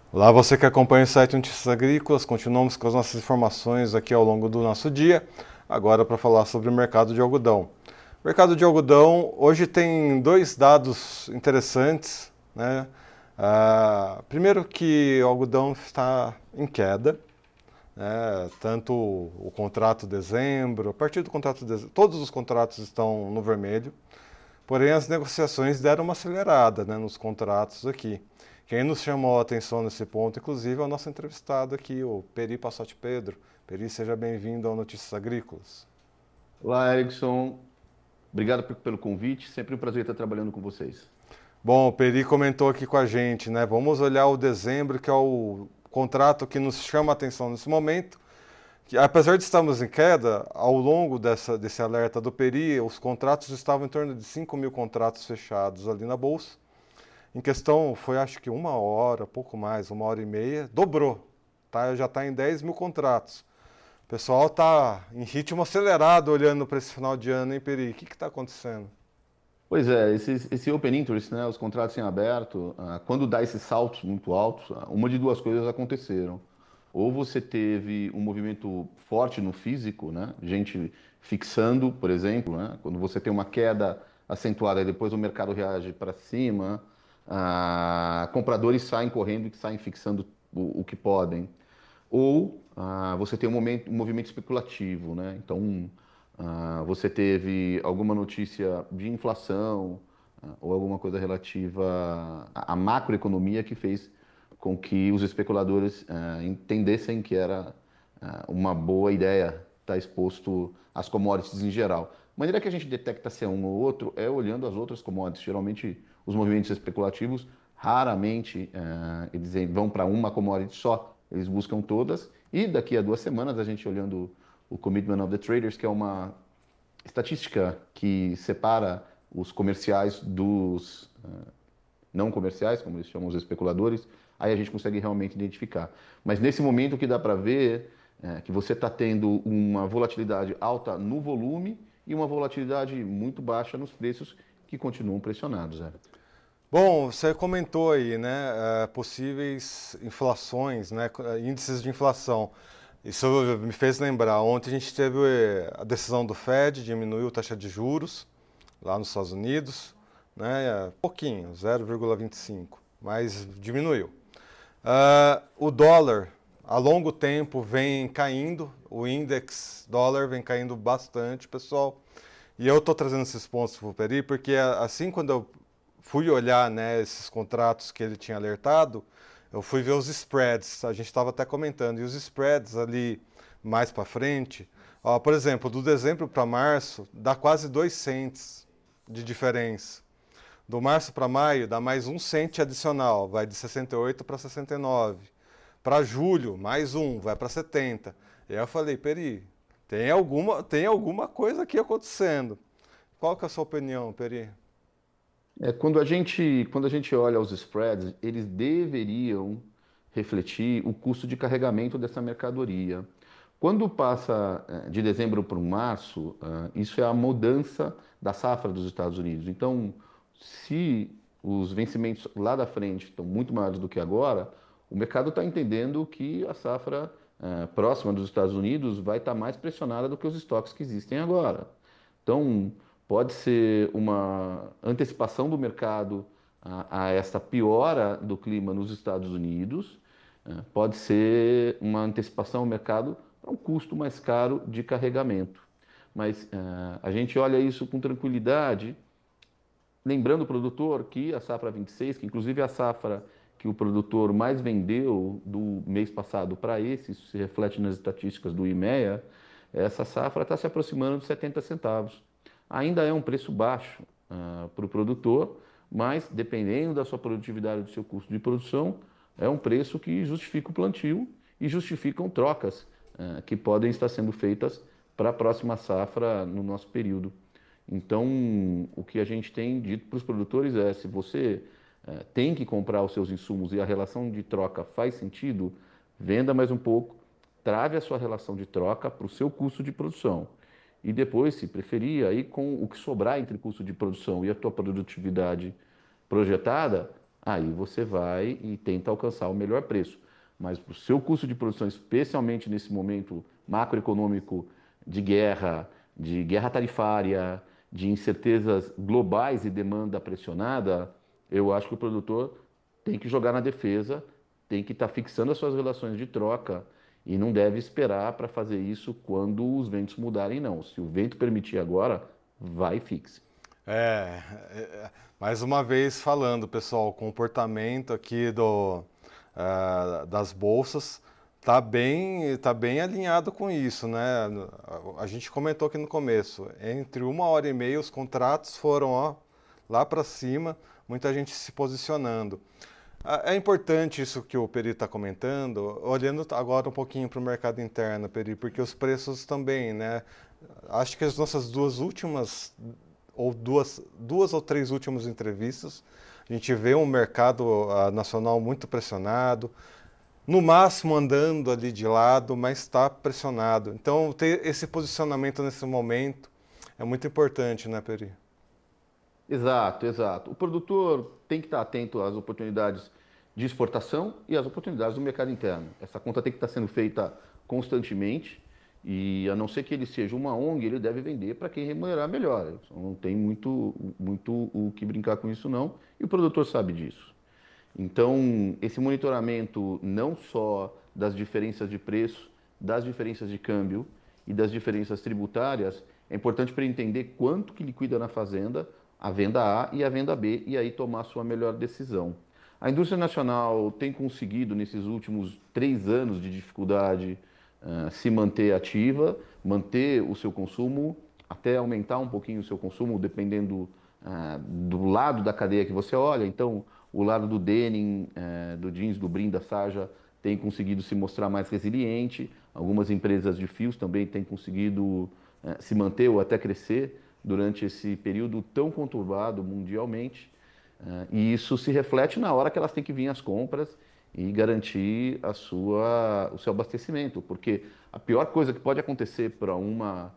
Olá, você que acompanha o site Notícias Agrícolas, continuamos com as nossas informações aqui ao longo do nosso dia, agora para falar sobre o mercado de algodão. O mercado de algodão hoje tem dois dados interessantes, né? Primeiro que o algodão está em queda, né? Tanto o contrato de dezembro, a partir do contrato de dezembro, todos os contratos estão no vermelho. Porém, as negociações deram uma acelerada, né, nos contratos aqui. Quem nos chamou a atenção nesse ponto, inclusive, é o nosso entrevistado aqui, o Peri Passotti Pedro. Peri, seja bem-vindo ao Notícias Agrícolas. Olá, Erickson. Obrigado pelo convite. Sempre um prazer estar trabalhando com vocês. Bom, o Peri comentou aqui com a gente, né? Vamos olhar o dezembro, que é o contrato que nos chama a atenção nesse momento. Que, apesar de estarmos em queda, ao longo desse alerta do Peri, os contratos estavam em torno de 5 mil contratos fechados ali na Bolsa. Em questão, foi acho que uma hora, pouco mais, uma hora e meia, dobrou. Tá? Já está em 10 mil contratos. O pessoal está em ritmo acelerado olhando para esse final de ano, hein, Peri? O que está acontecendo? Pois é, esse open interest, né, os contratos em aberto, quando dá esses saltos muito altos, uma de duas coisas aconteceram. Ou você teve um movimento forte no físico, né, gente fixando, por exemplo, né, quando você tem uma queda acentuada e depois o mercado reage para cima, compradores saem correndo e saem fixando o que podem. Ou você tem um movimento especulativo, né? Então, você teve alguma notícia de inflação, ou alguma coisa relativa à macroeconomia que fez com que os especuladores entendessem que era uma boa ideia estar exposto às commodities em geral. A maneira que a gente detecta se é um ou outro é olhando as outras commodities. Geralmente, os movimentos especulativos, raramente eles vão para uma commodity só. Eles buscam todas. E daqui a 2 semanas, a gente olhando o Commitment of the Traders, que é uma estatística que separa os comerciais dos não comerciais, como eles chamam os especuladores, aí a gente consegue realmente identificar. Mas nesse momento o que dá para ver é que você está tendo uma volatilidade alta no volume e uma volatilidade muito baixa nos preços que continuam pressionados. Bom, você comentou aí, né, possíveis inflações, né, índices de inflação. Isso me fez lembrar, ontem a gente teve a decisão do Fed, diminuiu a taxa de juros lá nos Estados Unidos, né, pouquinho, 0,25, mas diminuiu. O dólar, a longo tempo, vem caindo, o index dólar vem caindo bastante, pessoal. E eu estou trazendo esses pontos para o Peri, porque assim quando eu fui olhar, né, esses contratos que ele tinha alertado, eu fui ver os spreads, a gente estava até comentando, e os spreads ali mais para frente, ó, por exemplo, do dezembro para março, dá quase 2 cents de diferença. Do março para maio, dá mais 1 cento adicional, vai de 68 para 69. Para julho, mais um, vai para 70. E aí eu falei, Peri, tem alguma coisa aqui acontecendo. Qual que é a sua opinião, Peri? Quando a gente olha os spreads, eles deveriam refletir o custo de carregamento dessa mercadoria. Quando passa de dezembro para março, isso é a mudança da safra dos Estados Unidos. Então, se os vencimentos lá da frente estão muito maiores do que agora, o mercado está entendendo que a safra próxima dos Estados Unidos vai estar mais pressionada do que os estoques que existem agora. Então, pode ser uma antecipação do mercado a esta piora do clima nos Estados Unidos, pode ser uma antecipação ao mercado para um custo mais caro de carregamento. Mas a gente olha isso com tranquilidade, lembrando o produtor que a safra 26, que inclusive é a safra que o produtor mais vendeu do mês passado para esse, isso se reflete nas estatísticas do IMEA, essa safra está se aproximando de 70 centavos. Ainda é um preço baixo para o produtor, mas dependendo da sua produtividade, do seu custo de produção, é um preço que justifica o plantio e justificam trocas que podem estar sendo feitas para a próxima safra no nosso período. Então, o que a gente tem dito para os produtores é: se você tem que comprar os seus insumos e a relação de troca faz sentido, venda mais um pouco, trave a sua relação de troca para o seu custo de produção. E depois, se preferir, aí com o que sobrar entre custo de produção e a tua produtividade projetada, aí você vai e tenta alcançar o melhor preço. Mas para o seu custo de produção, especialmente nesse momento macroeconômico de guerra tarifária, de incertezas globais e demanda pressionada, eu acho que o produtor tem que jogar na defesa, tem que estar fixando as suas relações de troca e não deve esperar para fazer isso quando os ventos mudarem, não. Se o vento permitir agora, vai e fixe. É, mais uma vez falando, pessoal, o comportamento aqui das bolsas tá bem alinhado com isso, né? A gente comentou aqui no começo, entre 1 hora e meia os contratos foram, ó, lá para cima, muita gente se posicionando. É importante isso que o Peri está comentando, olhando agora um pouquinho para o mercado interno, Peri, porque os preços também, né? Acho que as nossas duas ou três últimas entrevistas, a gente vê um mercado nacional muito pressionado, no máximo andando ali de lado, mas está pressionado. Então, ter esse posicionamento nesse momento é muito importante, né, Peri? Exato, exato. O produtor tem que estar atento às oportunidades de exportação e às oportunidades do mercado interno. Essa conta tem que estar sendo feita constantemente e, a não ser que ele seja uma ONG, ele deve vender para quem remunerar melhor. Não tem muito o que brincar com isso, não. E o produtor sabe disso. Então, esse monitoramento não só das diferenças de preço, das diferenças de câmbio e das diferenças tributárias, é importante para entender quanto que liquida na fazenda, a venda A e a venda B, e aí tomar a sua melhor decisão. A indústria nacional tem conseguido, nesses últimos 3 anos de dificuldade, se manter ativa, manter o seu consumo, até aumentar um pouquinho o seu consumo, dependendo do lado da cadeia que você olha. Então, o lado do denim, do jeans, do brim, da sarja, tem conseguido se mostrar mais resiliente. Algumas empresas de fios também têm conseguido se manter ou até crescer durante esse período tão conturbado mundialmente. E isso se reflete na hora que elas têm que vir às compras e garantir o seu abastecimento, porque a pior coisa que pode acontecer para uma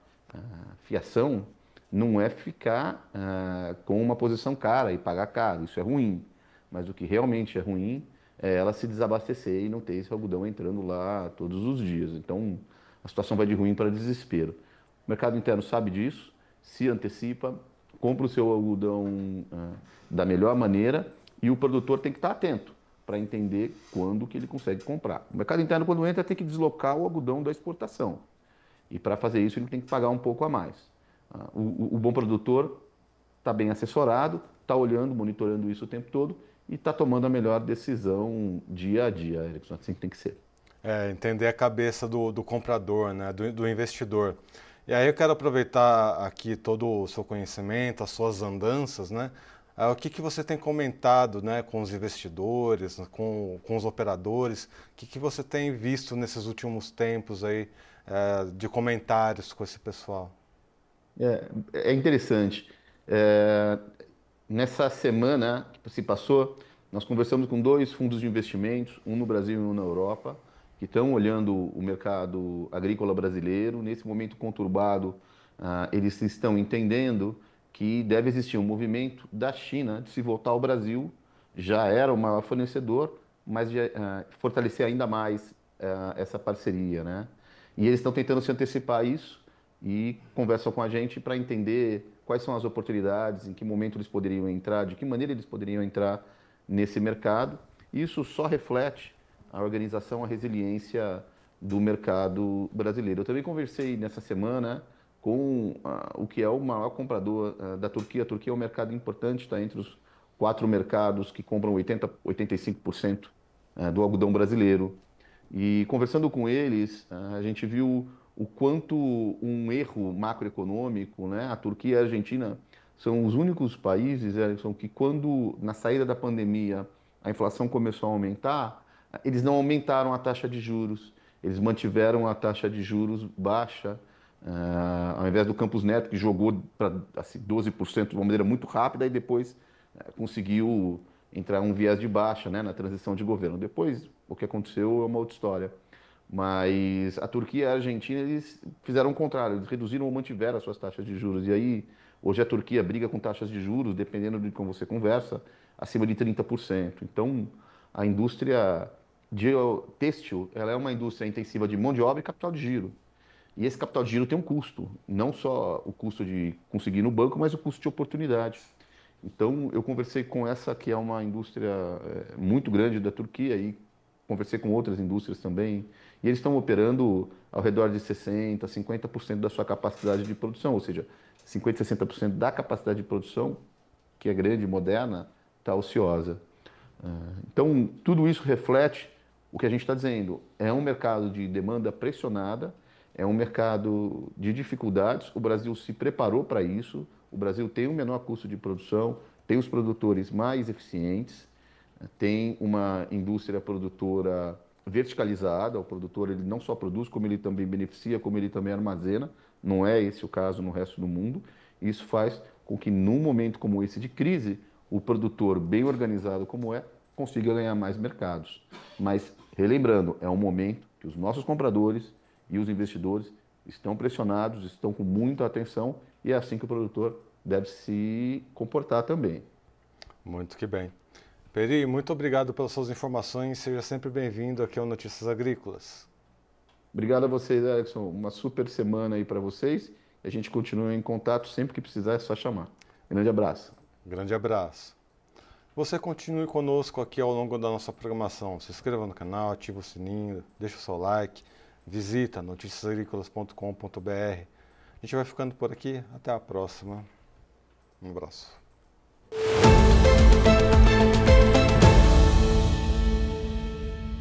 fiação não é ficar com uma posição cara e pagar caro, isso é ruim, mas o que realmente é ruim é ela se desabastecer e não ter esse algodão entrando lá todos os dias. Então a situação vai de ruim para desespero. O mercado interno sabe disso, se antecipa, compra o seu algodão da melhor maneira e o produtor tem que estar atento para entender quando que ele consegue comprar. O mercado interno, quando entra, tem que deslocar o algodão da exportação. E para fazer isso, ele tem que pagar um pouco a mais. O bom produtor está bem assessorado, está olhando, monitorando isso o tempo todo e está tomando a melhor decisão dia a dia, Erickson. Assim que tem que ser. Entender a cabeça do comprador, né, do investidor. E aí eu quero aproveitar aqui todo o seu conhecimento, as suas andanças, né? O que você tem comentado, né, com os investidores, com os operadores? O que você tem visto nesses últimos tempos aí, de comentários com esse pessoal? É interessante. É, Nessa semana que se passou, nós conversamos com 2 fundos de investimentos, um no Brasil e um na Europa, que estão olhando o mercado agrícola brasileiro. Nesse momento conturbado, eles estão entendendo que deve existir um movimento da China de se voltar ao Brasil. Já era o maior fornecedor, mas de fortalecer ainda mais essa parceria, né? E eles estão tentando se antecipar a isso e conversam com a gente para entender quais são as oportunidades, em que momento eles poderiam entrar, de que maneira eles poderiam entrar nesse mercado. Isso só reflete a organização, a resiliência do mercado brasileiro. Eu também conversei nessa semana com o que é o maior comprador da Turquia. A Turquia é um mercado importante, está entre os 4 mercados que compram 85% do algodão brasileiro. E conversando com eles, a gente viu o quanto um erro macroeconômico, né? A Turquia e a Argentina são os únicos países, Erickson, que quando na saída da pandemia a inflação começou a aumentar, eles não aumentaram a taxa de juros, eles mantiveram a taxa de juros baixa, ao invés do Campos Neto, que jogou para assim, 12% de uma maneira muito rápida e depois conseguiu entrar um viés de baixa, né, na transição de governo. Depois, o que aconteceu é uma outra história. Mas a Turquia e a Argentina, eles fizeram o contrário, eles reduziram ou mantiveram as suas taxas de juros. E aí Hoje a Turquia briga com taxas de juros, dependendo de como você conversa, acima de 30%. Então, a indústria têxtil, ela é uma indústria intensiva de mão de obra e capital de giro. E esse capital de giro tem um custo, não só o custo de conseguir no banco, mas o custo de oportunidade. Então, eu conversei com essa que é uma indústria muito grande da Turquia e conversei com outras indústrias também, e eles estão operando ao redor de 60%, 50% da sua capacidade de produção, ou seja, 50%, 60% da capacidade de produção, que é grande, moderna, está ociosa. Então, tudo isso reflete o que a gente está dizendo. É um mercado de demanda pressionada, é um mercado de dificuldades. O Brasil se preparou para isso. O Brasil tem um menor custo de produção, tem os produtores mais eficientes, tem uma indústria produtora verticalizada. O produtor ele não só produz, como ele também beneficia, como ele também armazena. Não é esse o caso no resto do mundo. Isso faz com que, num momento como esse de crise, o produtor bem organizado como é, consiga ganhar mais mercados. Mas, relembrando, é um momento que os nossos compradores e os investidores estão pressionados, estão com muita atenção e é assim que o produtor deve se comportar também. Muito que bem. Peri, muito obrigado pelas suas informações. Seja sempre bem-vindo aqui ao Notícias Agrícolas. Obrigado a vocês, Erickson. Uma super semana aí para vocês. A gente continua em contato. Sempre que precisar é só chamar. Grande abraço. Grande abraço. Você continue conosco aqui ao longo da nossa programação. Se inscreva no canal, ative o sininho, deixe o seu like, visita noticiasagricolas.com.br. A gente vai ficando por aqui. Até a próxima. Um abraço.